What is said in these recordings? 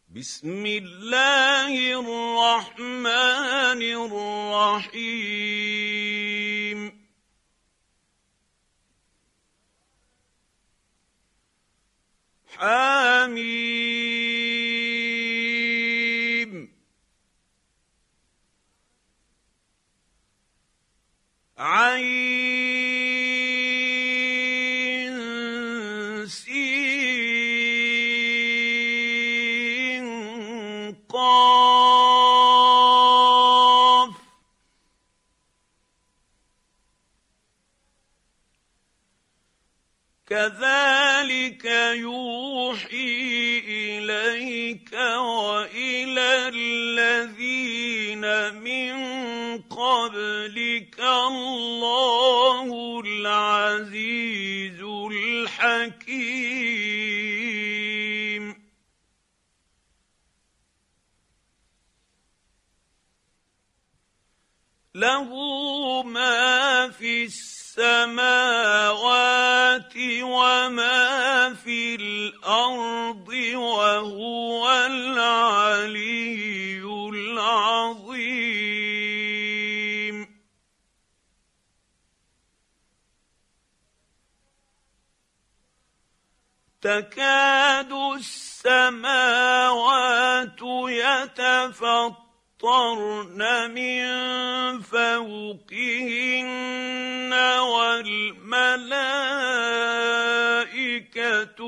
بسم الله الرحمن الرحيم حميم عين سين قاف كذلك يوحي إليك وإلى الذين من قبلك الله العزيز الحكيم له ما في السماوات وما في الأرض وهو العلي العظيم تكاد السماوات يتفطرن من فوقهن والملائكة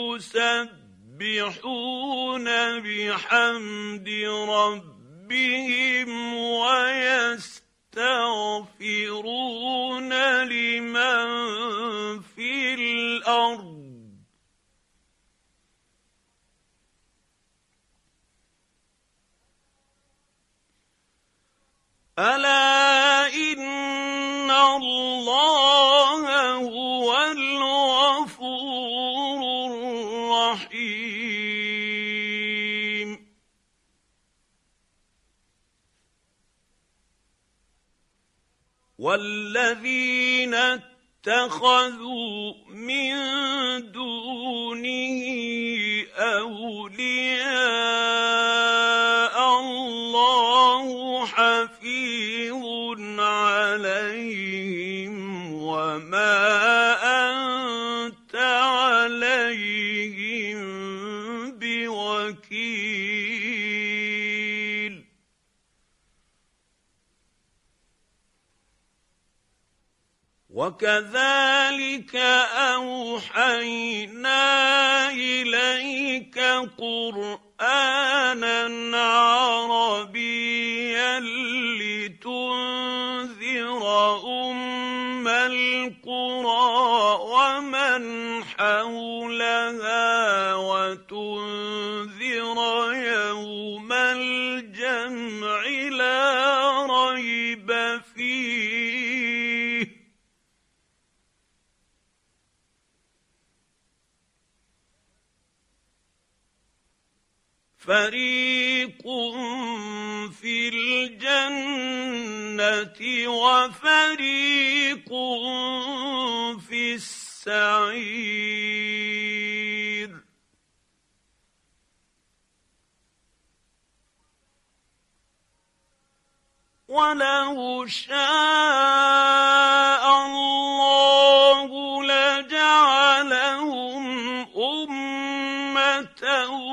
يسبحون بحمد ربهم ويستغفرون لمن في الأرض ألا إن الله هو الغفور الرحيم والذين اتخذوا من دونه أولياء الله حفيظ عليهم وما أنت عليهم بوكيل وكذلك أوحينا إليك قرآنا عربيا لتنذر أم القرى ومن حولها وتنذر يوم الجمع لا ريب فيه فريق في الجنة وفريق في السعير ولو شاء الله لجعلهم أمة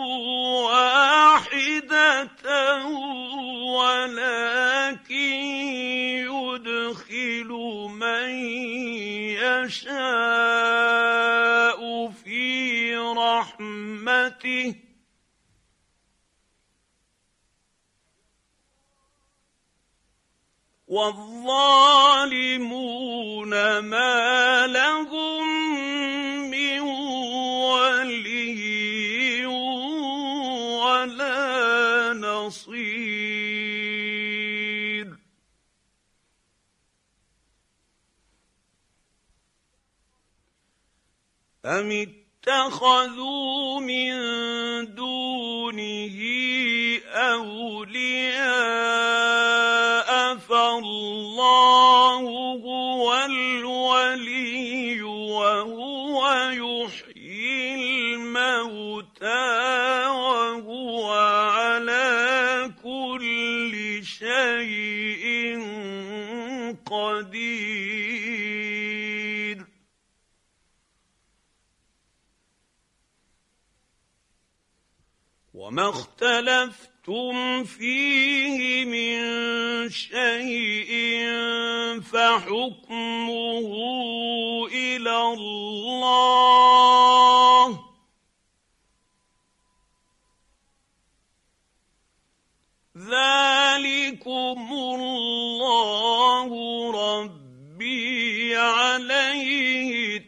واحدة ولكن يدخل من يشاء في رحمته والظالمون ما لهم من ولي ولا نصير أم اتخذوا من دونه أولياء فالله هو الولي وهو يحيي الموتى وهو وما اختلفتم فيه من شيء فحكمه إلى الله ذلكم الله ربي عليه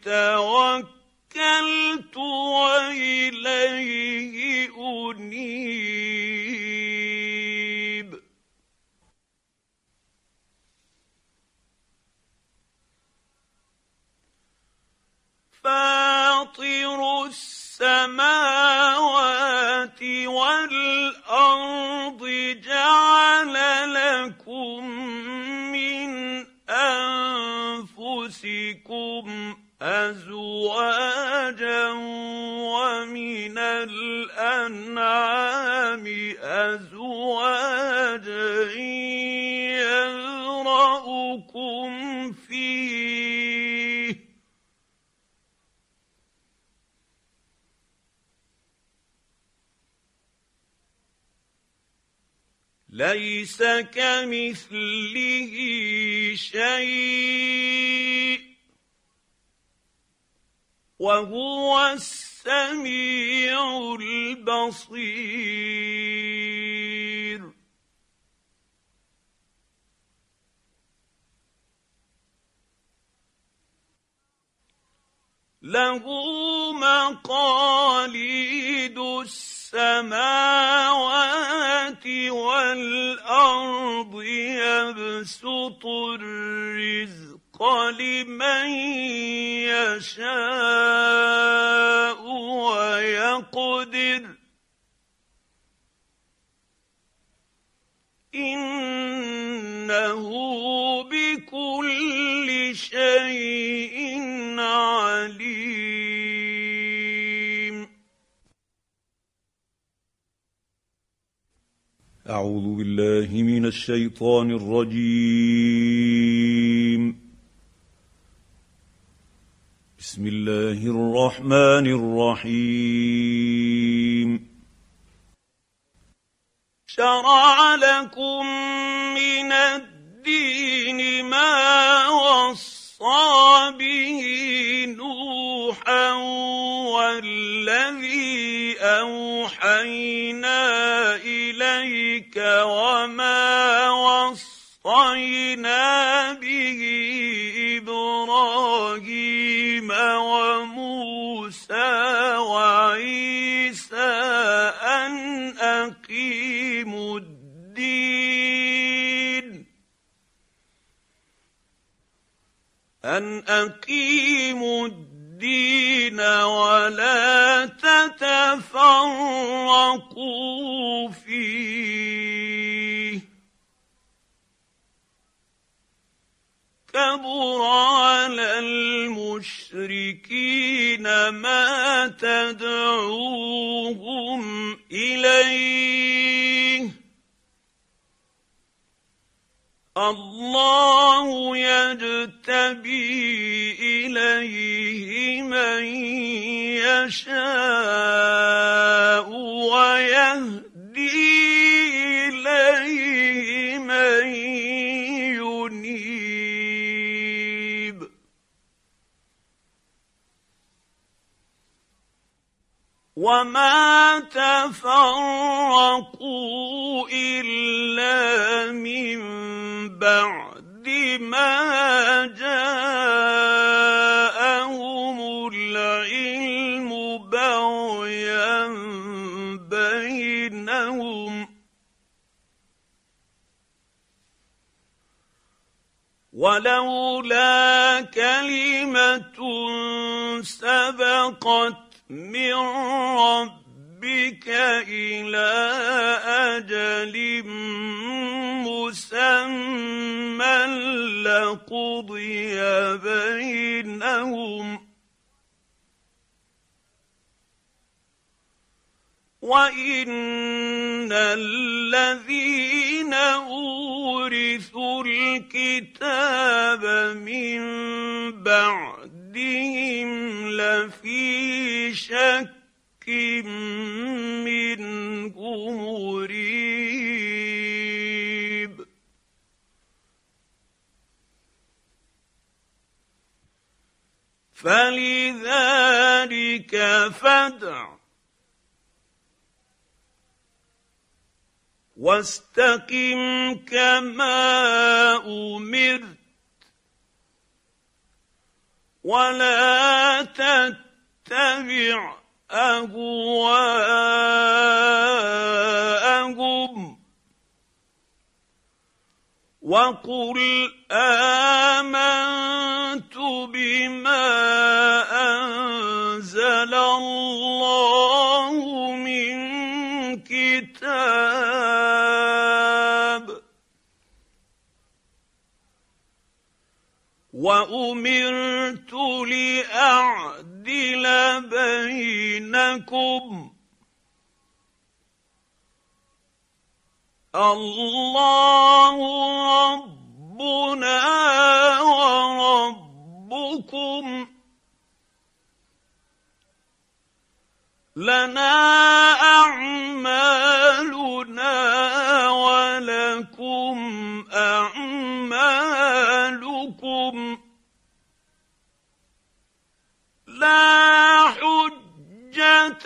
توكلت وإليه أنيب فاطر السماوات والأرض جعل لكم من أنفسكم أزواجا ومن الأنعام أزواجا يذرأكم فيه ليس كمثله شيء وهو السميع البصير له مقاليد السماوات والأرض يبسط الرزق لمن يشاء ويقدر إنه بكل شيء عليم. أعوذ بالله من الشيطان الرجيم. بسم الله الرحمن الرحيم. شرع لكم من الدين ما وصى به نوحا والذي أوحينا إليك وما وصينا به إبراهيم وموسى وعيسى أن أقيموا الدين ولا تتفرقوا فيه كبر على المشركين ما تدعوهم إليه الله يجتبي إليه من يشاء ويهدي إليه من ينيب وما تفرقوا إلا من بعد ما جاءهم العلم بغيا بينهم ولولا كلمة سبقت من ربك إلى أجل مسمى لقضي بينهم وإن الذين أورثوا الكتاب من بعدهم لفي شك منه فلذلك فادع واستقم كما أمرت ولا تتبع أهواءهم وقل آمنت بما أنزل الله من كتاب وأمرت لأعدل بينكم الله ربنا وربكم لنا أعمالنا ولكم أعمالكم لا حجة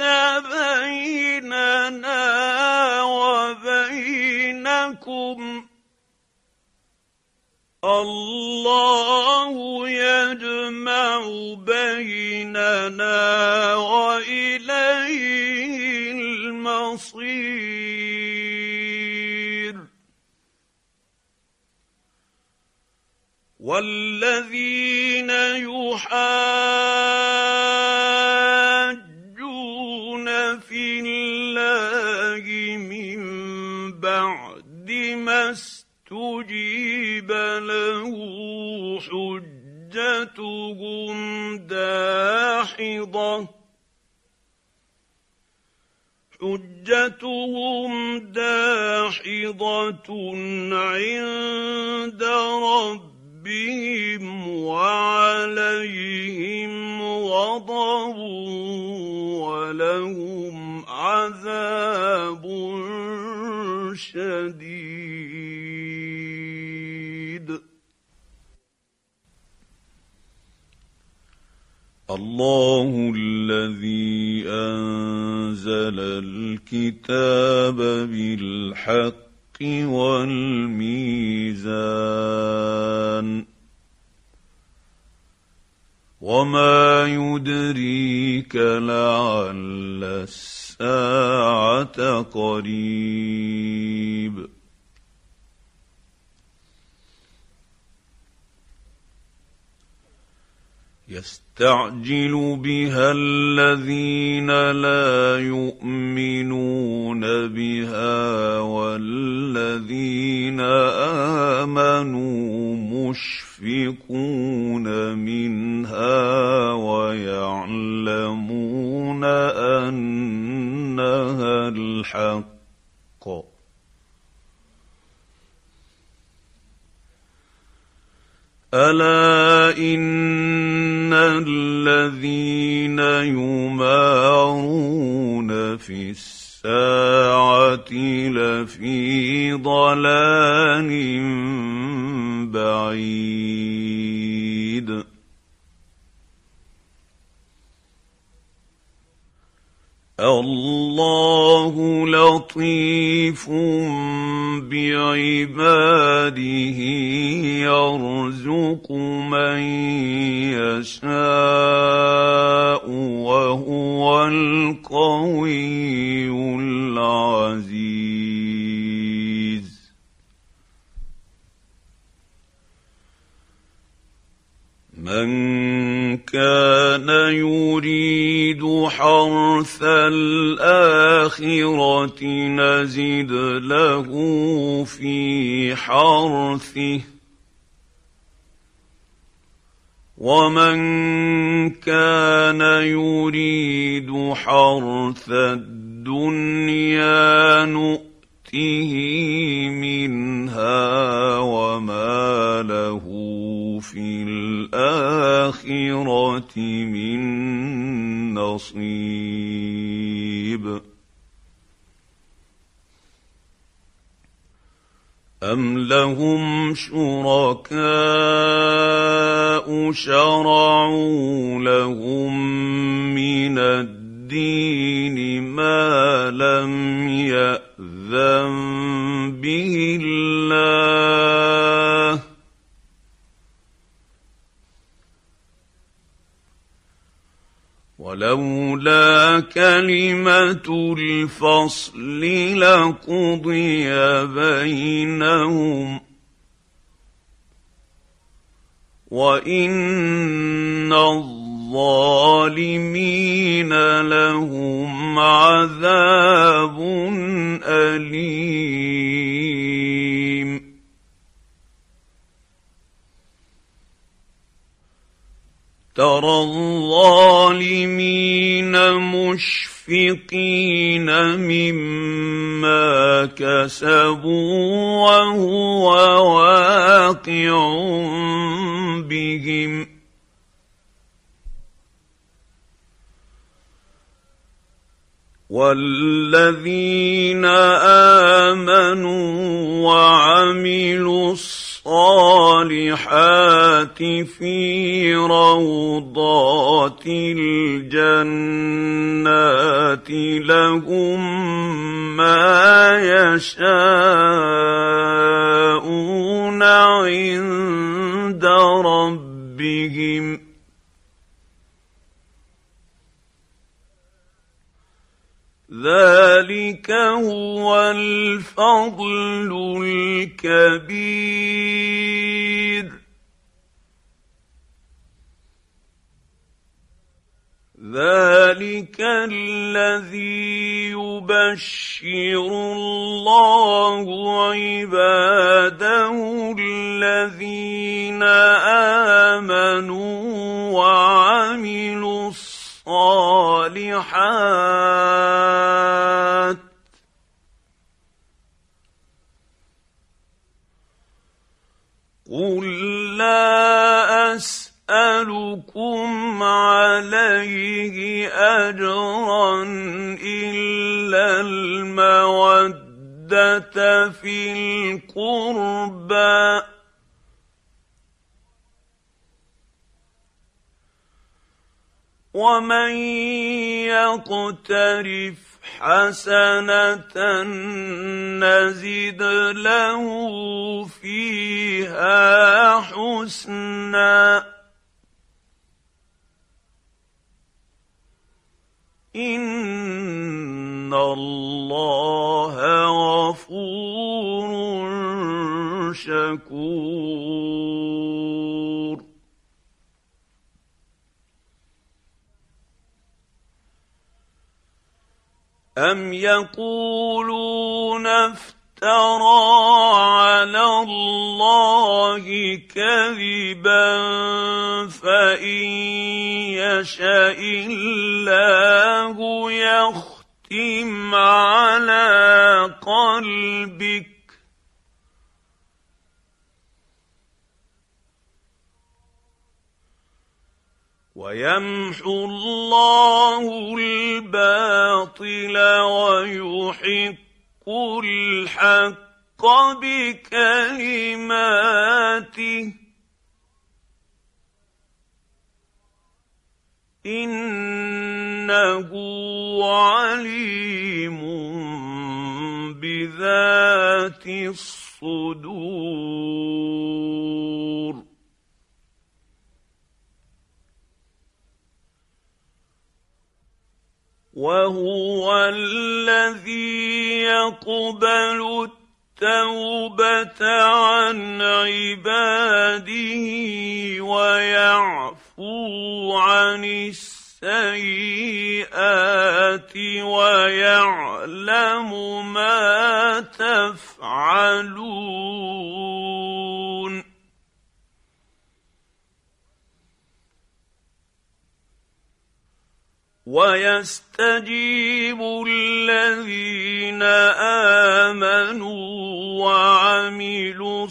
بيننا وبينكم الله يجمع بيننا وإليه المصير والذين يحاجون في الله من بعد ما استجيب له حجتهم داحضة عند ربهم وعليهم غضب ولهم عذاب شديد. الله الذي أنزل الكتاب بالحق والميزان وما يدريك لعل الساعة قريب يستعجل بها الذين لا يؤمنون بها والذين آمنوا مشفقون منها ويعلمون أنها الحق ألا إن الذين يمارون في الساعة لفي ضلال بعيد الله لطيف بعباده يرزق من يشاء وهو القوي العزيز. من كان يريد حرث الآخرة نزد له في حرثه ومن كان يريد حرث الدنيا نؤته منها وما له في الآخرة من نصيب. أم لهم شركاء شرعوا لهم من الدين ما لم يأذن به الله ولولا كلمة الفصل لقضي بينهم وإن الظالمين لهم عذاب أليم ترى الظالمين مشفقين مما كسبوا وهو واقع بهم والذين آمنوا وعملوا الصالحات في روضات الجنات لهم ما يشاءون عند ربهم ذلك هو الفضل الكبير ذلك الذي يبشر الله عباده الذين آمنوا وعملوا الصالحات قل لا أسألكم عليه أجرا إلا المودة في القربى ومن يقترف حسنة نزد له فيها حسنا إن الله غفور شكور أم يقولون افترى على الله كذبا فإن يشاء الله يختم على قلبك ويمحو الله الباطل ويحق الحق بكلماته إنه عليم بذات الصدور وهو الذي يقبل التوبة عن عباده ويعفو عن السيئات ويعلم ما تفعلون ويستجيب الذين آمنوا وعملوا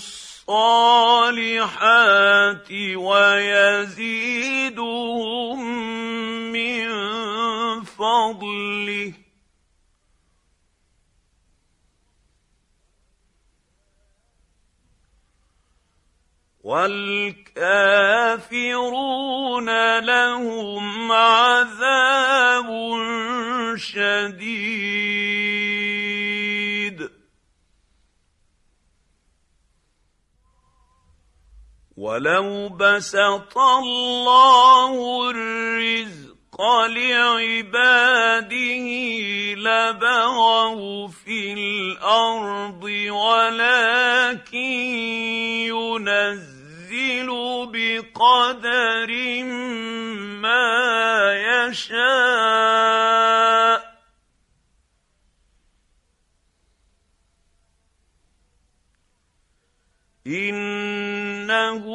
الصالحات ويزيدهم من فضله ۚ والكافرون لهم عذاب شديد. ولو بسط الله الرزق لعباده لبغوا في الأرض ولكن ينزل بقدر ما يشاء. إنه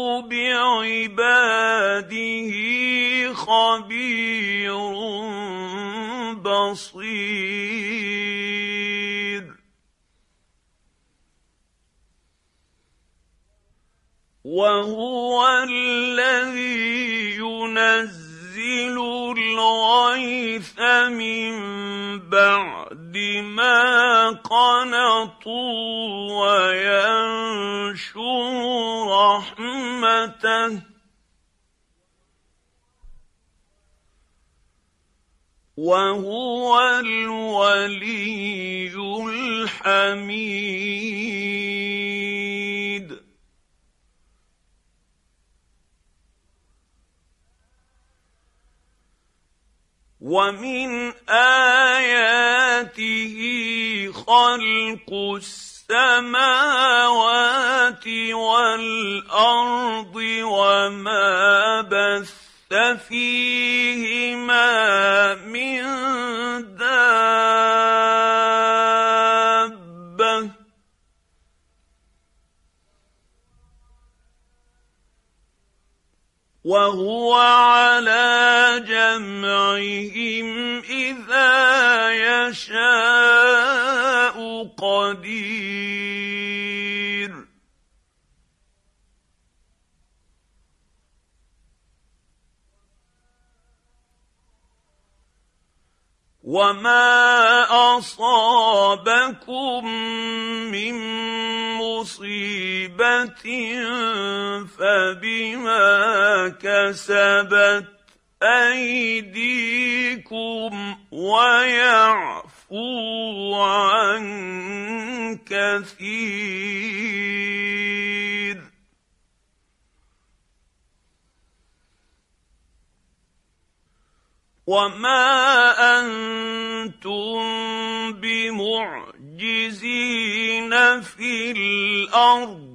بعباده خبير بصير. وهو الذي ينزل الغيث من بعد ما قنطوا وينشر رحمته وهو الولي الحميد. ومن آياته خلق السماوات والأرض وما بث فيهما من دابة وهو على جمعهم إذا يشاء قدير. وما أصابكم من مصيبة فبما كسبت أيديكم ويعفو عن كثير. وما أنتم بمعجزين في الأرض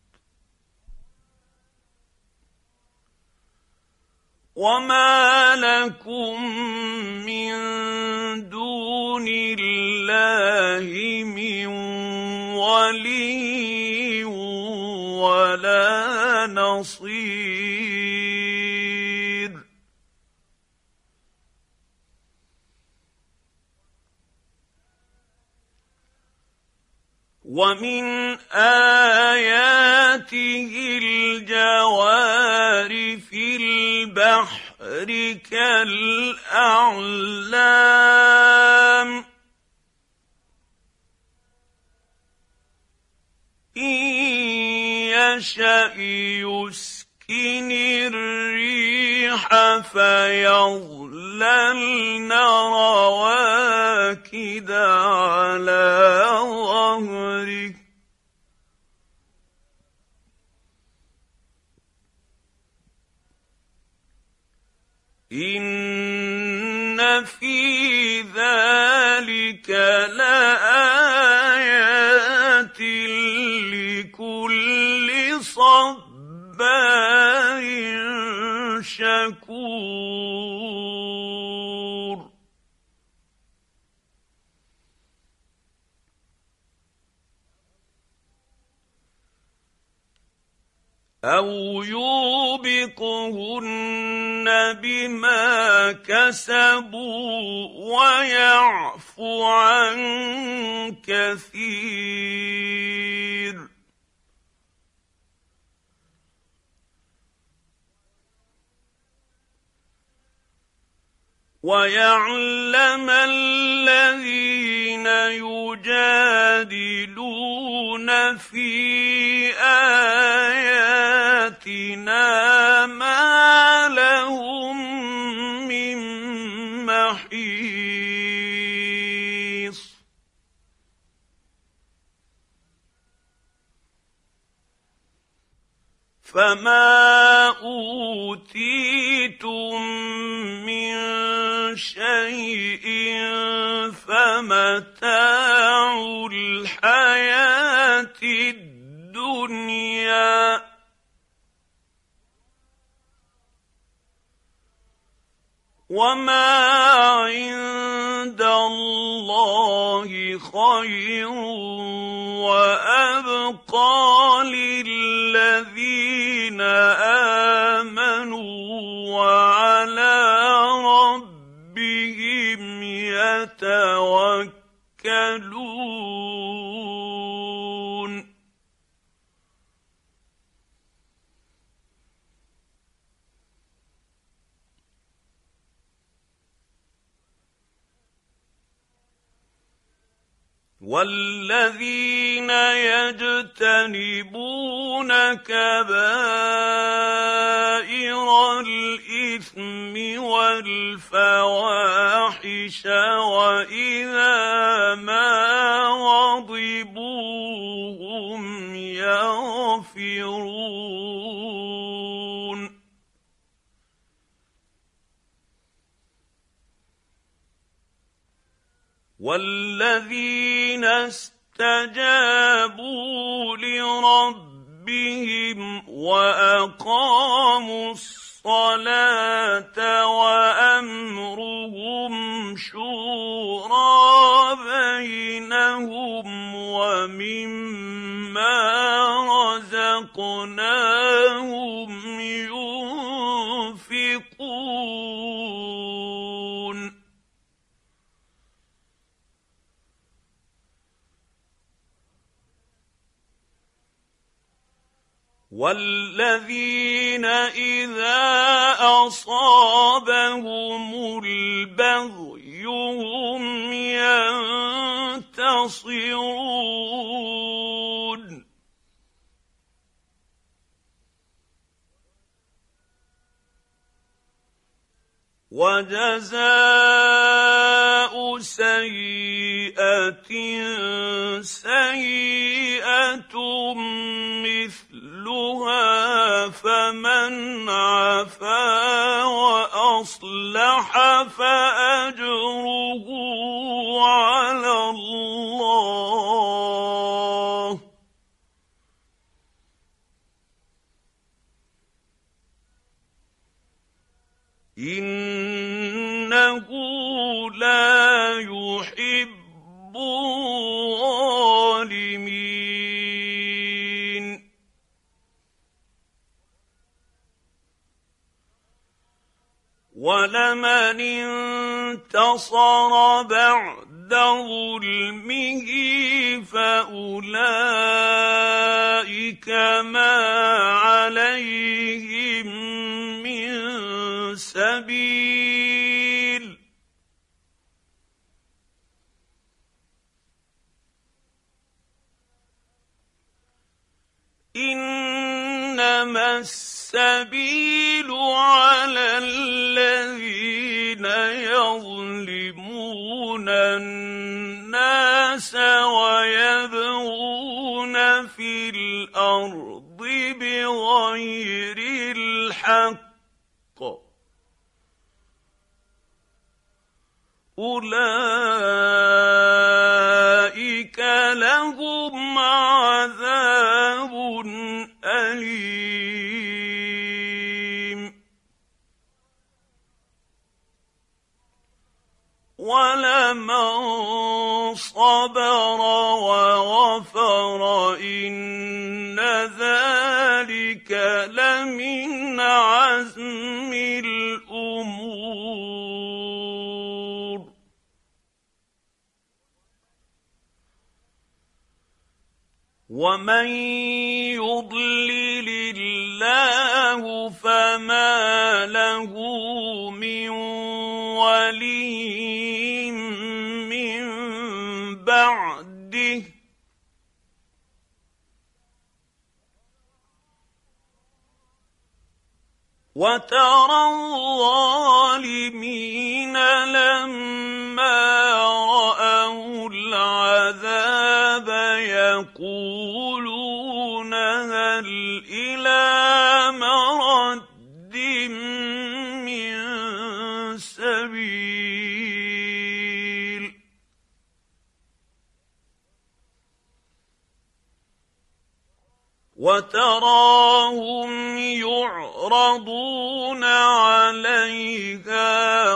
وما لكم من دون الله من ولي ولا نصير. ومن آياته الجوار في البحر كالأعلام إن يشأ يسكن الريح فيظللن رواكد على ظهره إن في ذلك لآيات لكل صبار شكور. أو يوبقهن بما كسبوا ويعفو عن كثير. ويعلم الذين يجادلون في آياتنا ما لهم من محيص فما أوتيتم من شيء فمتاع الحياة الدنيا وما عند الله خير وأبقى للذين آمنوا وعلى ربهم يتوكلون والذين يجتنبون كبائر الإثم والفواحش وإذا ما غضبوا هم يغفرون والذين استجابوا لربهم وأقاموا الصلاة وأمرهم شورى بينهم ومما رزقناهم ينفقون والذين إذا أصابهم البغي هم ينتصرون وجزاء سيئة سيئة مثلها فمن عفا وأصلح فأجره على الله إنه لا يحب الظالمين ولمن انتصر بعد ظلمه فأولئك ما عليهم من سبيل إنما السبيل على الذين يظلمون الناس ويبغون في الأرض بغير الحق أولئك لهم عذاب أليم ولمن صبر وغفر إن ذلك لمن عزم الأمور ومن يضلل الله فما له من ولي من بعد رده وترى الظالمين لما رأوا العذاب يقولون هل إلى مرد من سبيل وتراهم يعرضون عليها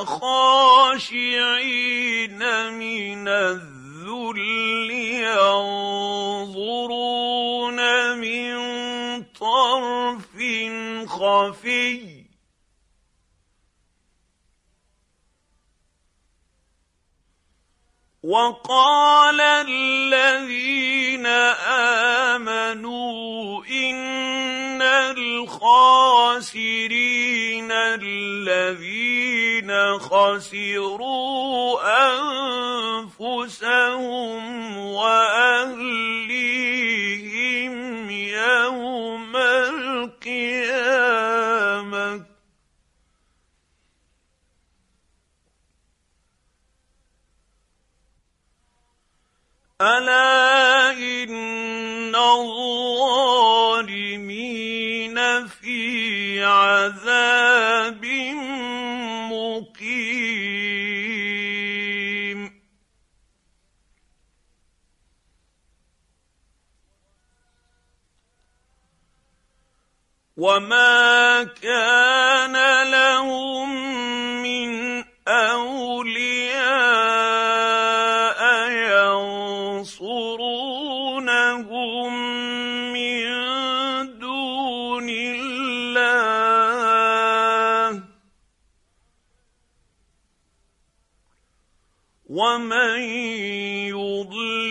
خاشعين من الذل ينظرون من طرف خفي وقال الذين آمنوا إن الخاسرين الذين خسروا أنفسهم وأهليهم يوم القيامة ألا إن الظالمين في عذاب مقيم وما كان لهم من أولياء ينصرونهم من دون الله ومن يضلل